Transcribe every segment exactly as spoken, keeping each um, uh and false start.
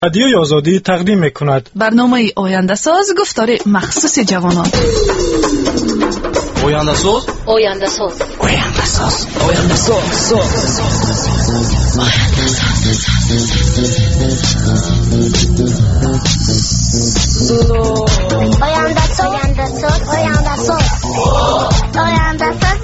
رادیوی آزادی تقدیم می‌کند. برنامه آینده ساز گفتار مخصوص جوانان. آینده ساز آینده ساز آینده ساز آینده ساز آینده ساز آینده ساز آینده ساز آینده ساز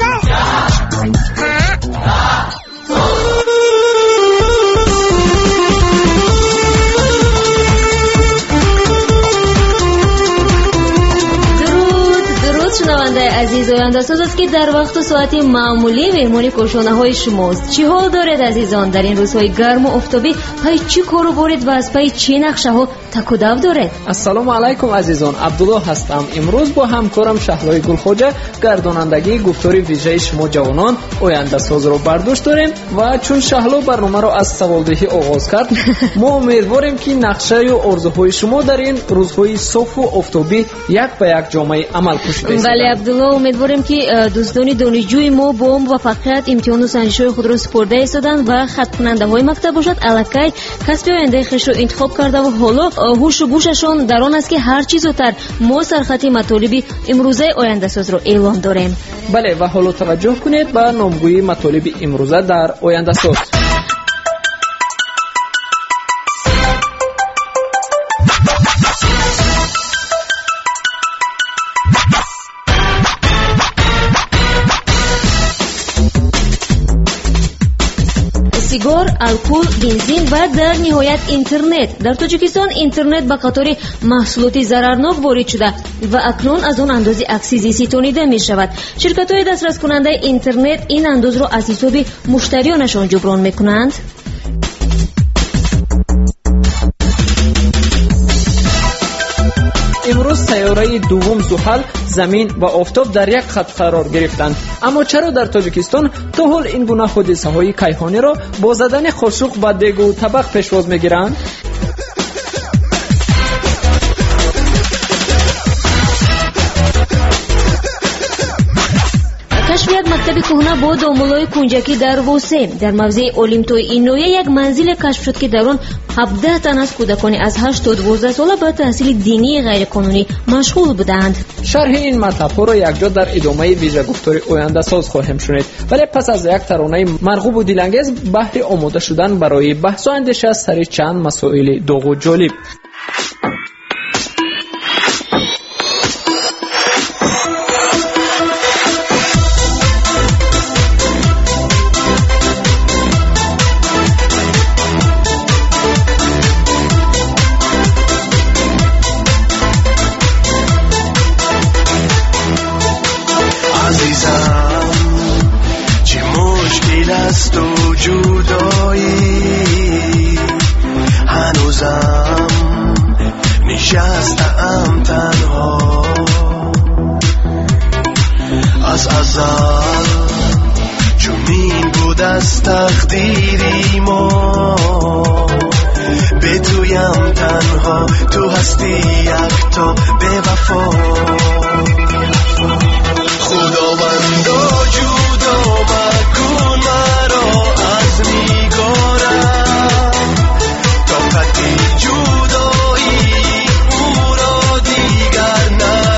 شنونده عزیز، آینده ساز است که در وقت و ساعت معمولی مهمانی کوشانه های شماست. چی حال دارد عزیزان؟ در این روزهای گرم و آفتابی پای چی کارو برید و از پای چی نقشه ها تک و دو دارد؟ السلام علیکم عزیزان، عبدالله هستم. امروز با همکارم شهلای گلخوجه گردانندگی گفتاری ویژه شما جوانان آینده ساز رو برداشت داریم و چون شهلا برنامه رو از سوالدهی آغاز کرد ما امیدواریم که نقشه و آرزوهای شما در این روزهای صاف و آفتابی یک به یک جامعه عمل کشیده. بله عبدالله، امیدواریم که دوستان دانشجوی ما با موفقیت امتحان و سنجش‌های خود را سپرده ایستادند و خط کننده های مکتب باشد الکی کسب آینده خویش را انتخاب کرده و حالا هوش و گوششان در آن است که هر چیز زودتر ما سرخطی مطالب امروزه آینده ساز را اعلام داریم. بله و حالا توجه کنید به نامگویی مطالب امروزه در آینده ساز. سیگار، الکل، بنزین و در نهایت اینترنت. در تاجیکستان اینترنت به قطار محصولات ضررناک وارد شده و اکنون از آن اندازه اکسیزی ستانیده می شود. شرکت های دسترس کننده اینترنت این انداز را از حساب مشتریانشان جبران می کنند. امروز سیاره دوم زحل، زمین و آفتاب در یک خط قرار گرفتند. اما چرا در تاجیکستان تا حال این گونه حادثه های کیهانی را با زدن خاشق و دیگ و طبق پیشواز میگیرند؟ کشفیت مکتب کهنه با دامولای کنجکی در ووسه در موضع اولیمتوی این نوعه یک منزل کشف شد که در آن هفده تن از کودکان از هشت تا دوازده ساله به تحصیل دینی غیرقانونی مشغول بودند. شرح این مطلب ها را یکجا در ادامه ویژه گفتار آینده ساز خواهیم شنید. ولی پس از یک ترانه مرغوب و دلانگیز بهر آماده شدن برای بحث و اندیشه سر چند مسائل داغ و جالب. است و جدایی هنوزم نشستم تنها از ازل چنین بود از تقدیری ما به تویم تنها تو هستی یک تا به وفا خداوندا جدا مکن مرا از نگارم طاقتی جدایی او را دیگر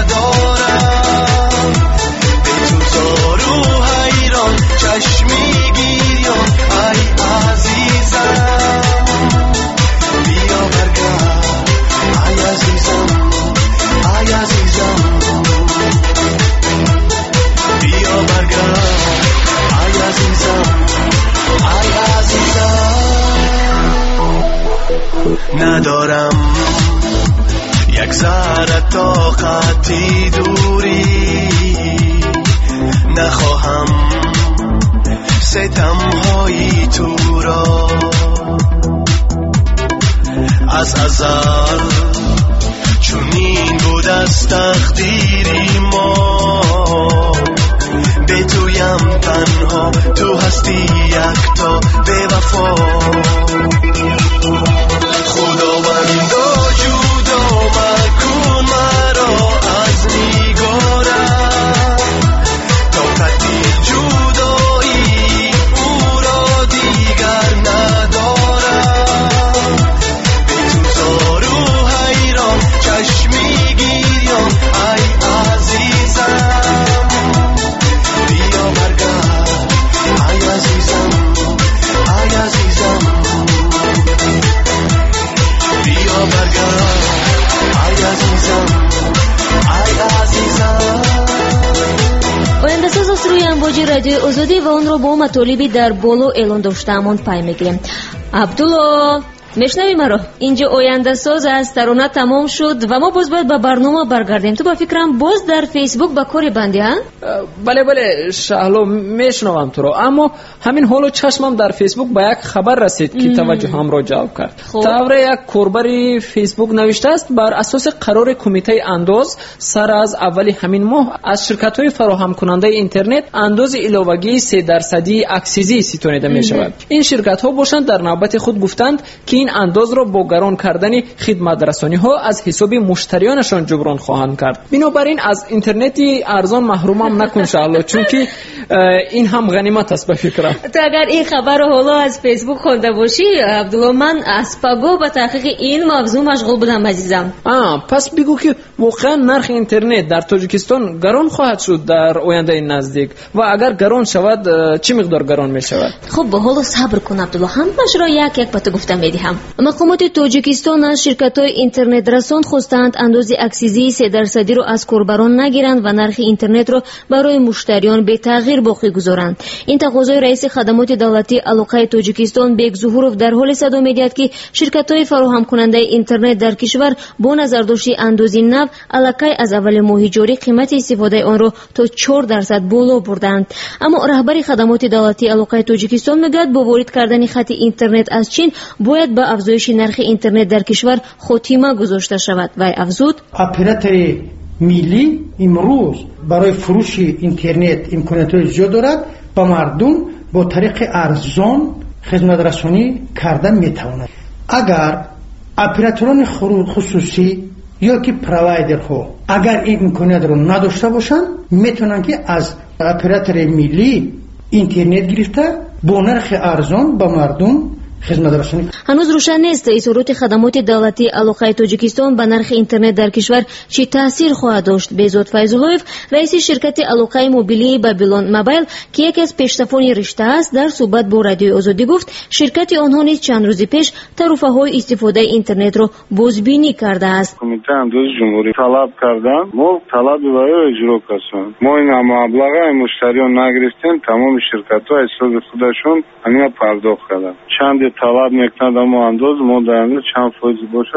ندارم به تو زار و حیران چشمی گیران ای عزیزم بیا برگرد ای عزیزم ای عزیزم بیا برگرد ای عزیزم ای عزیزم ندارم یک ذره طاقتی دوری نخواهم ستم‌های تو را از ازل چنین بود از تقدیری ما به تویم تنها تو هستی یک تا به وفا خداوندا جدا مکن مرا از نگارم طاقتی جدایی او را دیگر ندارم به تو امواج رادیوی آزادی و اون رو با مطالبی در بالا اعلان داشته‌مان پی میگیریم. عبدالله میشنوی مرا؟ اینجا آینده ساز است، ترانه تمام شد و ما باز باید به برنامه برگردیم. تو با فکرم باز در فیسبوک با کاری بندی ها؟ بله بله شهلا میشنوم تو رو، اما همین حالو چشمم در فیسبوک با یک خبر رسید که توجهم را جلب کرد. طوره یک کاربر فیسبوک نوشته است بر اساس قرار کمیته انداز سر از اول همین ماه از شرکت‌های فراهم کننده اینترنت انداز علاوه‌ای سه درصدی اکسیزی ستونیده می شود. این شرکت‌ها باشند در نوبت خود گفتند که این انداز را با گران کردن خدمت رسانی ها از حساب مشتریانشان جبران خواهند کرد. بنابراین از اینترنتی ارزان محرومم نکن شهلا، چون که این هم غنیمت است به فکرم. تو اگر این خبر رو حالا از فیسبوک خونده باشی عبدالله، من از پگاه به تحقیق این موضوع مشغول بودم عزیزم. آه پس بگو که واقعا نرخ اینترنت در تاجیکستان گران خواهد شد در آینده نزدیک و اگر گران شود چه مقدار گران می شود؟ خب حالا صبر کن عبدالله، همش را یک یک به تو گفتم میدهم. مقامات تاجیکستان از شرکت‌های اینترنت رسان خواستند اندازه اکسیزی سه درصدی را از کاربران نگیرند و نرخ اینترنت را برای مشتریان به تغییر باقی گذارند. این تقاضای رئیس خدمات دولتی علاقه تاجیکستان بیگ ظهورов در حال صدا می‌دهد که شرکت‌های فراهم کننده اینترنت در کشور با نظرداشتی اندازه نو علاقه از اول ماه جاری قیمت استفاده آن را تا چهار درصد بالا بردند. اما رهبر خدمات دولتی علاقه تاجیکستان میگوید با وارد کردن خط اینترنت از چین باید به افزایش نرخ اینترنت در کشور خاتمه گذاشته شود. و افزود اپراتور ملی امروز برای فروش اینترنت امکانات زیاد دارد، با مردم با طریق ارزان خدمت رسانی کردن میتواند. اگر اپراتوران خصوصی یا که پروایدرها اگر این امکانات رو نداشته باشند میتونن که از اپراتور ملی اینترنت گرفته با نرخ ارزان با مردم خدمت رسانی. هنوز روشن نیست اظهارات خدمات دولتی علاقه تاجیکستان به نرخ اینترنت در کشور چه تاثیر خواهد داشت. بهزاد فیض‌الله‌یف رئیس شرکت علاقه موبیلی بابلون موبایل که یکی از پیشرفتان رشته است در صحبت با رادیو آزادی گفت شرکت آنها نیز چند روز پیش تعرفه‌های استفاده اینترنت را بازبینی کرده است. کمیته انداز جمهوری طلب کردن ما طلب رو اجرا کنیم. ما این مبلغ مشتریان نگرفتیم، تمام شرکت‌ها حساب خودشون همین پرداخت کردن. چند طلب میکنند اما انداز ما در چند فایزی باشد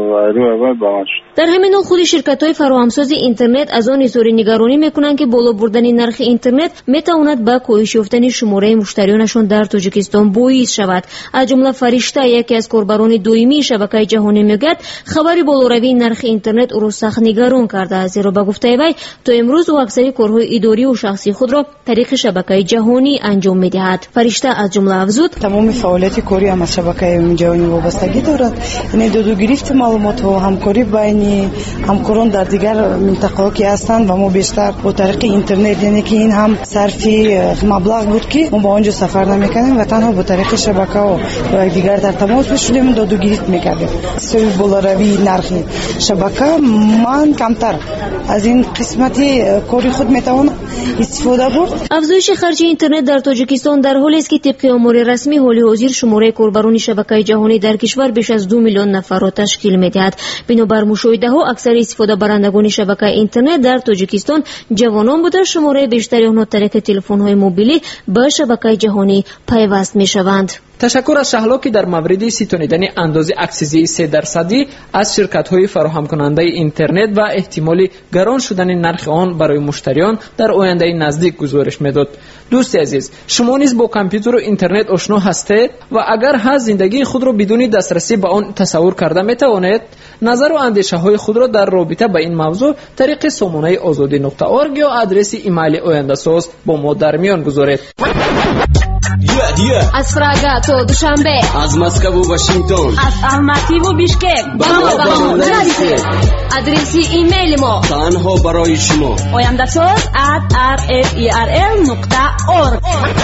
و اول باید در همین حال خود شرکت‌های فراهمساز اینترنت از آن اظهار نگرانی میکنند که بالا بردن نرخ اینترنت میتواند به کاهش یافتن شماره مشتریانشان در تاجیکستان باعث شود. از جمله فرشته یکی از کاربران دائمی شبکه جهانی میگوید خبری بالاروی نرخ اینترنت او را سخت نگران کرده است، زیرا به گفته وی تا امروز او اکثر کارهای اداری و شخصی خود را طریق شبکه جهانی انجام میدهد. فرشته از جمله افزود تمام فعالیت کاری هم از شبکه جهانی وابستگی دارد. یعنی دو دو گرفت معلومات و همکاری بین همکاران در دیگر منطقه‌ها که هستند و ما بیشتر با طریق اینترنت، یعنی که این هم صرفی مبلغ بود که ما با آنجا سفر نمی‌کنیم و تنها با طریق شبکه و با دیگر در تماس بشیم دو دو گرفت می‌کردیم. سوی بالاروی نرخ شبکه من کمتر از این قسمتی کاری خود میتوان استفاده برد. افزایش خرج اینترنت در تاجیکستان در حالی است که طبق آمار رسمی حال حاضر شماره کاربران شبکه جهانی در کشور بیش از دو میلیون نفر را تشکیل می‌دهد. بنابر مشاهده ها اکثر استفاده برندگان شبکه اینترنت در تاجیکستان جوانان بوده، شماره بیشتری آنها طریق تلفن‌های موبیلی به شبکه جهانی پیوست می‌شوند. تشکر از شهلا که در مورد ستونیدن اندازه اکسیزی سه درصدی از شرکت‌های فراهم کننده اینترنت و احتمالی گران شدن نرخ آن برای مشتریان در آینده نزدیک گزارش میداد. دوست عزیز، شما نیز با کامپیوتر و اینترنت آشنا هستید و اگر هست زندگی خود را بدون دسترسی به آن تصور کرده میتوانید؟ نظر و اندیشه های خود را در رابطه با این موضوع طریق سامانه آزادی نقطه org یا آدرس ایمیل آینده ساز با ما در میان گذارید. Yeah, yeah. از پراگا تا دوشنبه، از مسکو و واشنگتن، از الماتی و بیشکک، با ما با ما نرسید. آدرسی ایمیل ما تنها برای شما آینده ساز at r f e r l نقطه org.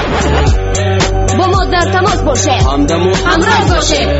با ما در تماس باشه، همراه باشه.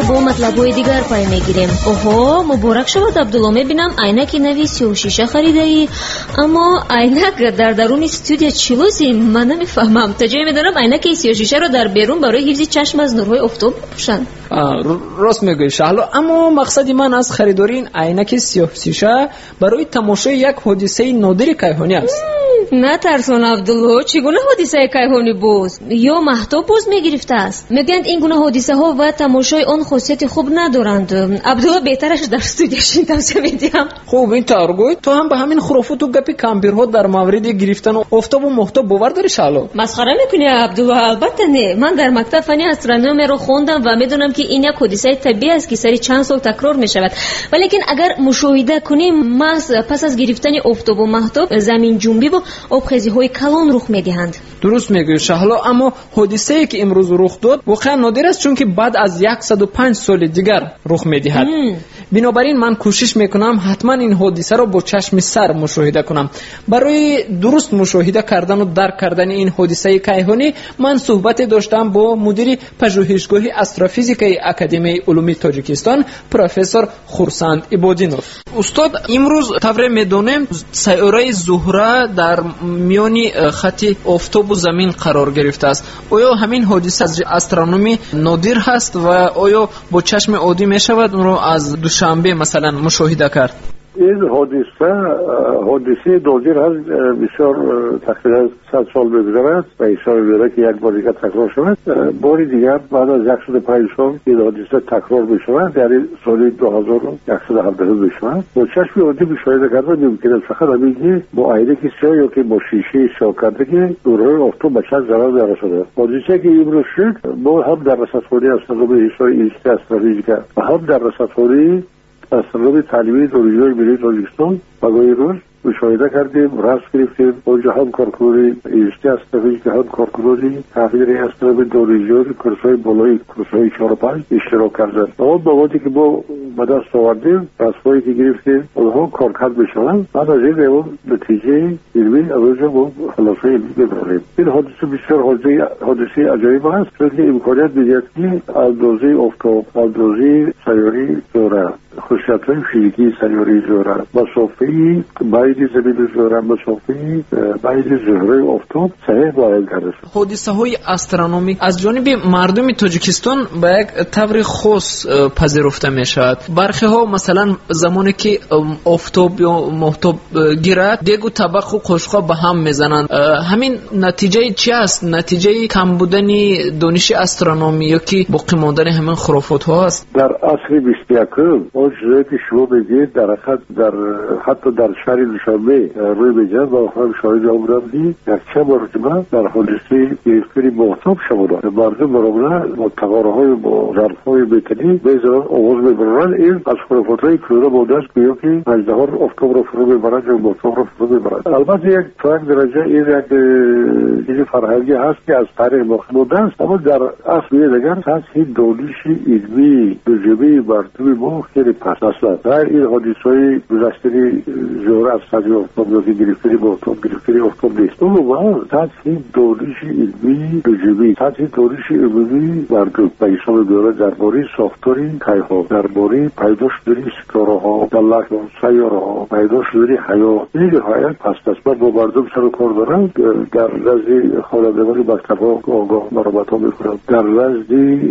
با مطلب‌های دیگر پای میگیریم. اوه مبارک شود عبدالله، میبینم عینک نوی سیاه شیشه خریده‌ای، اما عینک در درون استودیو چی لازم؟ من نمیفهمم. تجربه می‌دارم عینک سیاه شیشه رو در بیرون برای حفظ چشم از نورهای آفتاب بپوشن. راست میگی شهلو، اما مقصدی من از خریداری این عینک سیاه شیشه برای تماشای یک حادثه نادر کیهانی است. نه ترسون عبدالله، چگونه حادثه کیهانی بوز یا مهتاب بوز میگرفته است؟ میگند این گونه حادثه ها و تماشای آن خاصیت خوب ندارند. عبدالله بهترش در استودیوش توصیه میدیم. خوب این تارگوی تو هم به همین خرافات و گپی کامپیوترها در مورد گرفتن آفتاب و مهتاب باور داری شهلو؟ مسخره میکنی عبدالله؟ البته نه، من در مکتب فنی استرونومی رو خوندم و میدونم که این یک حادثه طبیعی است که سری چند سال تکرار میشود، ولیکن اگر مشاهده کنیم محض پس از گرفتن آفتاب و مهتاب زمین جنبی و آبخیزی‌های کلان رخ می‌دهند. درست میگی شهلا، اما حادثه‌ای که امروز رخ داد واقعا نادر است، چون که بعد از صد و پنج سال دیگر رخ می‌دهد. بنابراین من کوشش میکنم حتما این حادثه را با چشم سر مشاهده کنم. برای درست مشاهده کردن و درک کردن این حادثه کیهانی من صحبت داشتم با مدیر پژوهشگاه استروفیزیک اکادمی علوم تاجیکستان پروفسور خورسند عبادینوف. استاد، امروز طور میدونیم سیاره زهره در میان خط آفتاب و زمین قرار گرفته است. آیا همین حادثه از استرونومی نادر هست و آیا با چشم عادی می شود اون را از دوشنبه مثلا مشاهده کرد؟ این حادثه حادثه نادر هست، بسیار تقریبا صد سال بگذرد و حساب می‌بره که یک بار دیگر تکرار شود. بار دیگر بعد از صد و پنج سال این حادثه تکرار می‌شود، در سال دو هزار و صد و هفتاد می‌شود. با چشم عادی مشاهده کردن ممکن است، فقط همین که با عینک سیاه یا که با شیشه سیاه کرده که نورهای آفتاب به چشم ضرر نرساند. حادثه که امروز شد ما هم در رصدخانه استرونومی اینستیتوت استراتژیک و هم در رصدخانه استرونومی تعلیمی دانشگاه ملی تاجیکستان و روز مشاهده کردیم، رسم گرفتیم. اونجا هم کارکنان اینستیتوت استراتژیک هم کارکنان تحلیل استرونومی دانشگاه کورس‌های بالایی کورس‌های چهار و پنج اشتراک کردند. اما موادی که ما به دست آوردیم، رسمایی که گرفتیم، اونها کارکرد میشوند. بعد از این اون نتیجه علمی اونجا با خلاصه علمی ببریم. این حادثه بسیار حادثه حادثه عجیب است، چون که امکانیت می‌دهد که اندازه آفتاب، اندازه سیاره زهره، خصوصیت‌های فیزیکی سیاره زهره، مسافه‌ای بین زمین و زهره، مسافه‌ای بین زهره و آفتاب صحیح معین کرده شد. حادثه‌های استرونومی از جانب مردم تاجیکستان به یک طور خاص پذیرفته می‌شود. برخی ها مثلا زمانی که آفتاب یا مهتاب گیرد دیگ و طبق و قشقا به هم میزنند. همین نتیجه چی است؟ نتیجه کم بودن دانش استرونومی یا که باقی ماندن همین خرافات ها است؟ در عصر بیست و یکم اون چیزی که شما بگید در حقیقت در حتی در شهر دوشنبه روی می‌جد و هم شاهد آن بودم که یک چند مرتبه در حادثه گرفتن مهتاب شده. مردم برامونه با تقارهای با ظرفهای بتنی میزنن آواز میبرن. این از خرافات‌های کرونا بوده است که که اژدها آفتاب را فرو میبرند یا مهتاب را فرو میبرند. البته یک تا یک درجه این یک چیز فرهنگی هست که از تاریخ باقی مانده است، اما در اصل دیگر سطح دانش علمی تجربه مردم ما خیلی پست است. در این حادثه‌های گذشته زهره از سطح آفتاب یا گرفتن مهتاب گرفتن آفتاب نیست، اما سطح دانش علمی تجربه سطح دانش علمی مردم به حساب می‌آید درباره ساختار کیهان، درباره پیدا شدن ستاره‌ها، فلک و سیاره‌ها، پیدا شدن حیات. این نهایت پست است. من با مردم سر و کار دارم، در نزد خوانندگان مکتب‌ها آگاه مراقبت‌ها می‌کنم، در نزد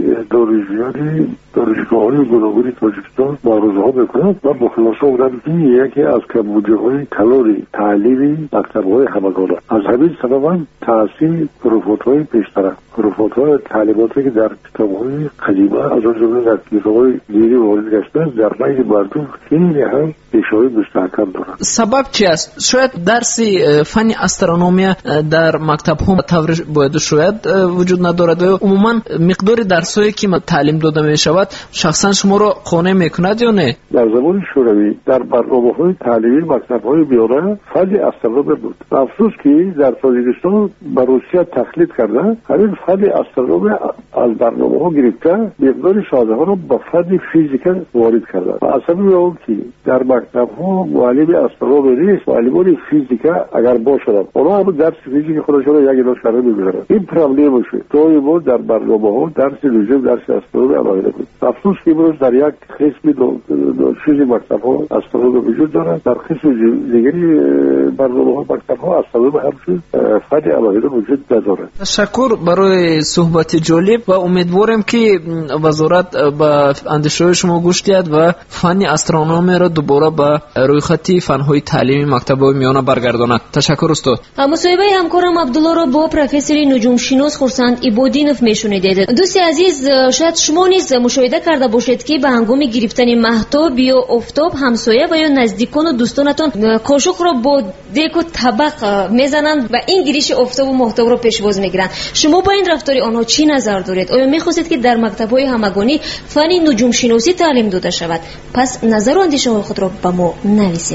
دانشجویان دانشگاه‌های گوناگون تاجیکستان معروضه‌ها می‌کنم و با خلاصه بودم که یکی از کمبودی‌های کلان تعلیمی مکتب‌های همگان است. از همین سبب هم تأثیر خرافات‌های پیشتر، خرافات‌های تعلیماتی که در کتاب‌های قدیمه از آن جمله در کتاب‌های دینی وارد گشته در بین مردم خیلی هم پیش‌های مستحکم دارند. سبب چی است؟ شاید درس فن استرونومی در مکتب‌ها طور باید شاید وجود ندارد و عموما مقدار درسایی که تعلیم داده می‌شود شخصا شما را قانع می‌کند یا نه؟ در زمان شوروی در برنامه‌های تعلیمی مکتب‌های میانه فن استرونومی بود. افسوس که در تاجیکستان به روسیه تقلید کرده همین فن استرونومی از برنامه‌ها گرفته مقدار سازها رو به فن فیزیک وارد کردن. اصلا اون که در مکتب‌ها معلم استرونومی نیست، معلمان فیزیک اگر باشند اونا هم درس فیزیک خودشون رو یک اینا شرح می‌گیرن. این پرابلم میشه. توی ما در برنامه‌ها درس لزوم درس استرونومی علاوه بود. افسوس که امروز در یک قسم دو چیز مکتب‌ها استرونومی وجود داره، در قسم دیگری برنامه‌ها مکتب‌ها استرونومی هم فن علاوه وجود نداره. تشکر برای صحبت جالب و امیدوارم که وزارت به اندیشه شما گوش دهد و فن استرونومی را دوباره به روی خط فن‌های تعلیمی مکتب‌های میانه برگرداند. تشکر استاد. مصاحبه همکارم عبدالله را با پروفسور نجوم شناس خورسند عبادینов میشنیدید. دوست عزیز، شاید شما نیز مشاهده کرده باشید که به هنگام گرفتن مهتاب یا آفتاب همسایه و یا نزدیکان و دوستانتان کاشق را با دیگ و طبق میزنند و این گریش آفتاب و مهتاب را پیشواز میگیرند. شما با این رفتار آنها چی نظر دارید؟ آیا میخواستید که در مکتب‌های همگانی فن نجوم شناسی تعلیم داده شود؟ پس نظر و اندیشه خود را به ما نویسید.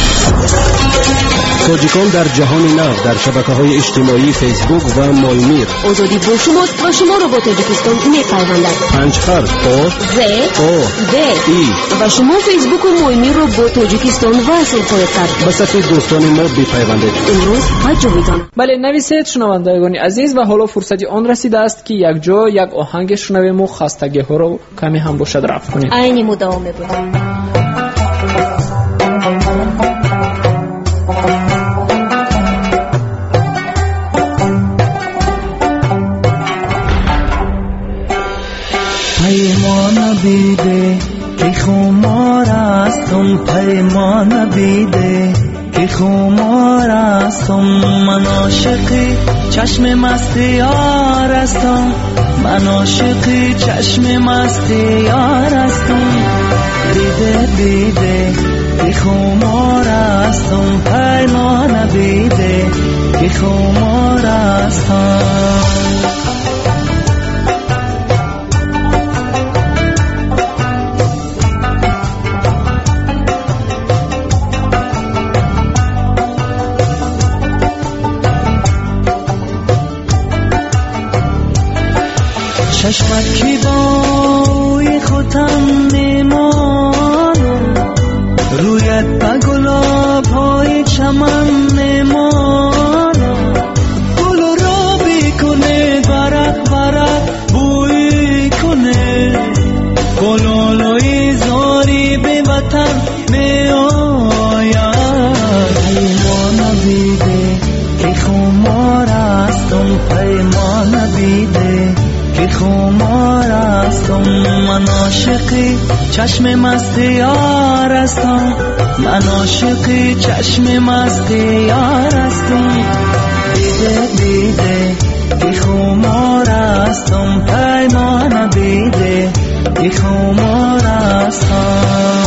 تاجیکان در جهان نو در شبکه‌های اجتماعی فیسبوک و مالمیر. آزادی با شماست و شما را با تاجیکستان می‌پیوندد. پنج حرف آ ز آ د ای و شما فیسبوک و مالمیر را با تاجیکستان وصل خواهید کرد. به صفحه دوستان ما بپیوندید. امروز و جاویدان. بله نویسید شنوندگان عزیز، و حالا فرصتی آن رسیده است که یک جا یک آهنگ شنویم و خستگی‌ها را کمی هم باشد رفع کنیم. عین مداومه بود. پیمان بیده که خمار استم، پیمان بیده که خمار استم، من عاشقی چشم مست یار استم، من عاشقی چشم مست یار استم، بیده بیده که خمار استم، پیمان بیده که خمار استم. چشمت کی بای خودم نمانم، رویت با گلاب های چمن نمانم، گل را بیکنه برق برق بوی کنه، گلالوی زاری به وطن می آید. پیمان بیده که خمار استم، پیمان بیده که خمار استم، من عاشقی چشم مست یار استم، من عاشقی چشم مست یار استم، بیده بیده که خمار استم، پیمان بیده که خمار استم.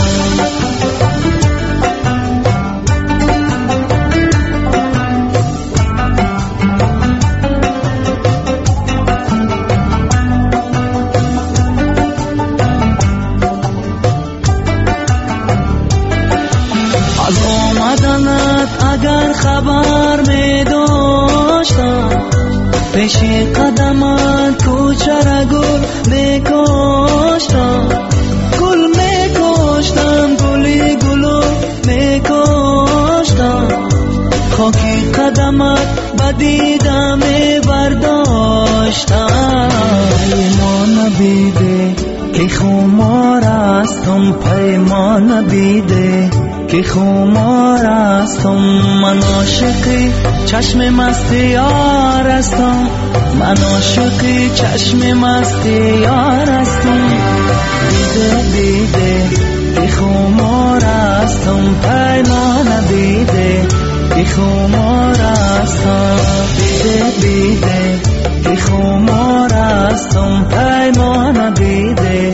اگر خبر می داشتم، پیش قدمت کوچه را گل می کاشتم، گل می کاشتم، گلی گلو می کاشتم، خاکی قدمت بدیدم می برداشتم. پیمان بیده که خمار استم، پیمان بیده که خمار استم، من عاشقی چشم مست یار استم، من عاشقی چشم مست یار استم، بیده بیده که خمار استم، پیمان بیده که خمار استم، بیده بیده که خمار استم، پیمان بیده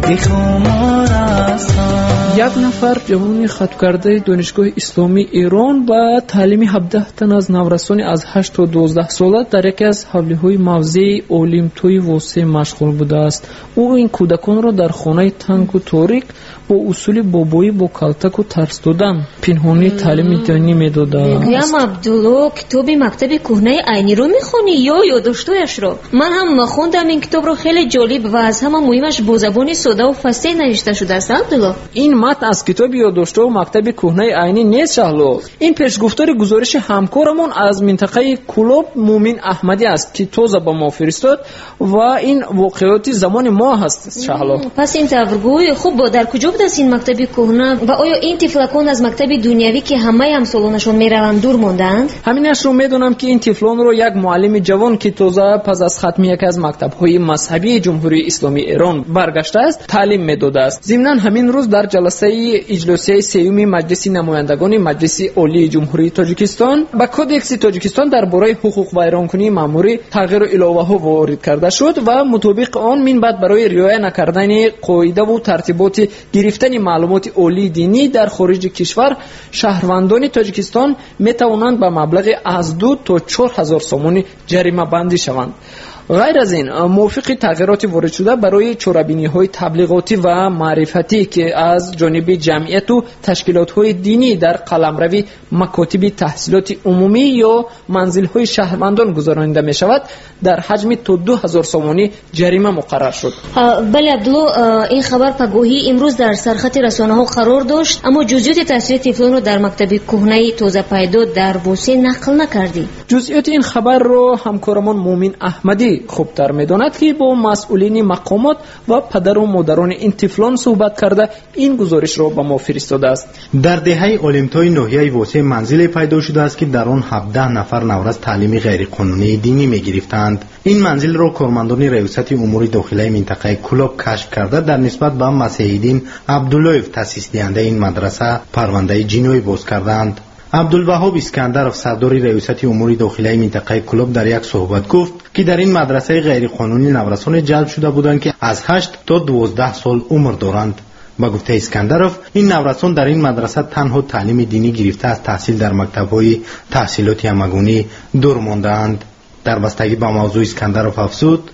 یک نفر جوان خطکرده دانشگاه اسلامی ایران با تعلیم هفده تن از نورسان از هشت تا دوازده ساله در یکی از حولی‌های موضع اولیمپیای واسع مشغول بوده است. او این کودکان را در خانه تنگ و تاریک با اصول بابایی با کلتک و ترس دادن پنهانی تعلیم دینی میداده است. میگم عبدالله کتاب مکتب کهنه عینی رو میخونی یا یادداشت‌هایش رو؟ من هم خوندم این کتاب رو، خیلی جالب و از همه مهمش با زبان ساده و فصیح نوشته شده است. عبدالله این متن از کتاب یادداشت‌ها و مکتب کهنه عینی نیست شهلا. این پیشگفتار گزارش همکارمون از منطقه کلوب مومن احمدی است که تازه با ما فرستاد و این واقعیت زمان ما هست شهلا. پس این تفرگوی خوب در کجا بود است این مکتب کهنه و آیا این طفلکان از مکتب دنیوی که همه همسالانشون میروند دور موندند؟ همینش رو میدونم که این طفلان رو یک معلم جوان که تازه پس از ختم یک از مکتب‌های مذهبی جمهوری اسلامی ایران برگشته است تعلیم میداده است. ضمناً همین روز در جلسه اجلاسیه سیوم مجلس نمایندگان مجلس عالی جمهوری تاجیکستان با کدکس تاجیکستان درباره حقوق ویرانکنی ماموری تغییر الهه‌ها وارد کرده شد و مطابق آن من بعد برای رعایت نکردن قاعده و ترتیبات گرفتن معلومات عالی دینی در خارج کشور شهروندان تاجیکستان میتوانند به مبلغ از دو تا چهار هزار سومون جریمه بندی شوند. غیر از این موافق تغییرات وارد شده برای چاره‌بینی‌های تبلیغاتی و معرفتی که از جانب جمعیت و تشکیلات‌های دینی در قلمروی مکاتب تحصیلات عمومی یا منزل‌های شهروندان گذرانیده می‌شود در حجم تا دو هزار سومانی جریمه مقرر شد. بله عبدالله، این خبر پگاهی امروز در سرخط رسانه‌ها قرار داشت، اما جزئیات تحصیل طفلان را در مکتب کهنه تازه پیدا در بوسه نقل نکردی. جزئیات این خبر را همکارمان مومن احمدی خوبتر میداند که با مسئولین مقامات و پدر و مادران این طفلان صحبت کرده این گزارش را به ما فرستاده است. در دهه اولیمپیای ناحیه واسع منزل پیدا شده است که در آن هفده نفر نورس تعلیم غیرقانونی دینی میگرفتند. این منزل را کارمندان ریاست امور داخلی منطقه کلوب کشف کرده در نسبت به مسیحیدین عبدالله تأسیس دهنده این مدرسه پرونده جنایی باز کردند. عبدالوهاب اسکندرов سردار ریاست امور داخلی منطقه کلوب در یک صحبت گفت که در این مدرسه غیرقانونی نورسان جلب شده بودند که از هشت تا دوازده سال عمر دارند. با گفته اسکندرov این نورسان در این مدرسه تنها تعلیم دینی گرفته از تحصیل در مکتب‌های تحصیلات همگانی دور مانده‌اند. در بستگی با موضوع اسکندرov افزود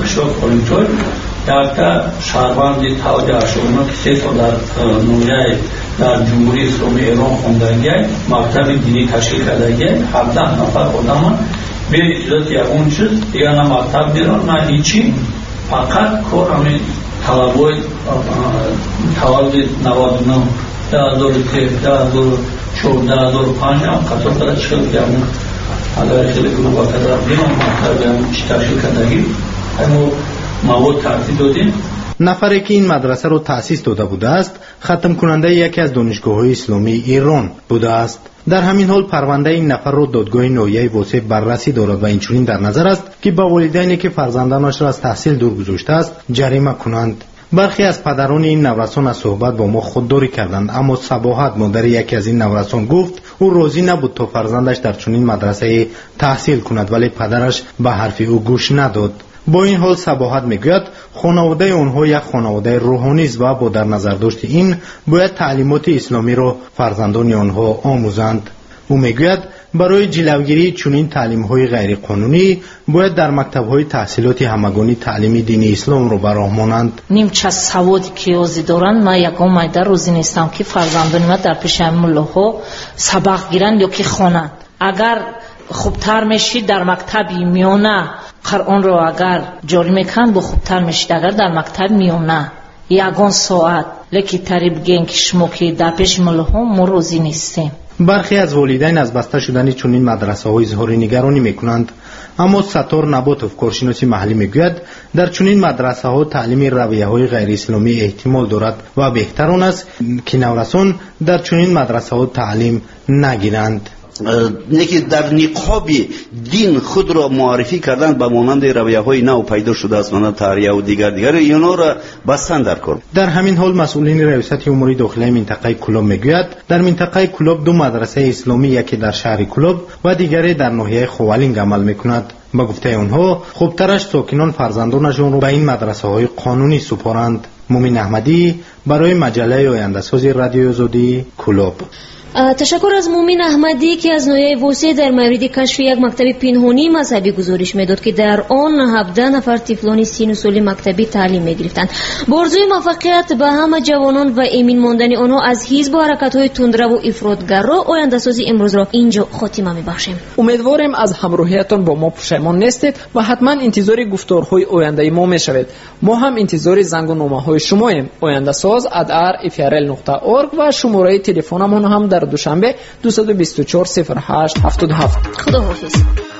در شهروندی توجه شما که سه سال در نویای در جمهوری اسلامی ایران خوندنگه مکتب دینی تشکیل کردنگه هفده نفر آدم به اجازت یا اون چیز دیگه نه مکتب دیران نه هیچی، فقط کار همین طلبای تولد نود و نه دو هزار و سه دو هزار و چهار دو هزار و پنج هم قطار کرده چکل کردن اگر خیلی گروه کردن بیرون مکتب هم تشکیل کردنگی همون مواد ترتیب دادیم. نفری که این مدرسه را تأسیس داده بوده است ختم کننده یکی از دانشگاه‌های اسلامی ایران بوده است. در همین حال پرونده این نفر را دادگاه ناحیه واسع بررسی دارد و اینچنین در نظر است که با والدینی که فرزندانش را از تحصیل دور گذاشته است جریمه کنند. برخی از پدران این نورسان از صحبت با ما خودداری کردند، اما صباحت مادر یکی از این نورسان گفت او راضی نبود تا فرزندش در چنین مدرسه تحصیل کند، ولی پدرش به حرف او گوش نداد. با این حال صباحت میگوید خانواده آنها یک خانواده روحانی است و با در نظر داشت این باید تعلیمات اسلامی را فرزندان آنها آموزند. او میگوید برای جلوگیری چنین تعلیم‌های غیرقانونی باید در مکتب‌های تحصیلات همگانی تعلیم دین اسلام را براه مانند. نیمچه سوادی که یازی دارند ما یکم مایده روزی نیستم که فرزندان ما در پیش ملاها سبق گیرند یا که خوانند. اگر خوبتر میشید در مکتب میانه قرآن را اگر جاری میکنند با خوبتر میشید. اگر در مکتب میانه یگان ساعت لیکی تری بگین که شما که در پیش ملاها ما روزی نیستیم. برخی از والدین از بسته شدن چنین مدرسه های اظهار نگرانی میکنند، اما ستار نباتوف کارشناس محلی میگوید در چنین مدرسه ها تعلیم رویه های غیر اسلامی احتمال دارد و بهتر آن است که نورسان در چنین مدرسه ها تعلیم نگیرند. یکی در نقاب دین خود را معرفی کردن به مانند رویه های نو پیدا شده است، مانند تاریه و دیگر دیگر اینا را بستن در کار. در همین حال مسئولین ریاست امور داخلی منطقه کلوب میگوید در منطقه کلوب دو مدرسه اسلامی، یکی در شهر کلوب و دیگری در ناحیه خوالینگ عمل میکند. به گفته اونها خوبترش ساکنان فرزندانشون رو به این مدرسه های قانونی سپارند. مومین احمدی برای مجله آینده سازی رادیو آزادی کلوب. تشکر از مومین احمدی که از نویای وسیع در مورد کشف یک مکتب پنهانی مذهبی گزارش میداد که در آن هفده نفر طفلان سن و سال مکتبی تعلیم میگرفتند. با آرزوی موفقیت به همه جوانان و امین ماندن آنها از حزب و حرکت‌های تندرو و افراطگرا آینده سازی امروز را اینجا خاتمه میبخشیم. امیدواریم از همراهیتان با ما پشیمان نیستید و حتما انتظار گفتارهای آینده ما میشوید. ما هم انتظار زنگ و نامه‌های شماییم. آینده ساز ات ار اف ار ال نقطه اورگ و شماره تلفنمان هم در دوشنبه دو دو چهار صفر هشت هفت هفت. خدا حافظ.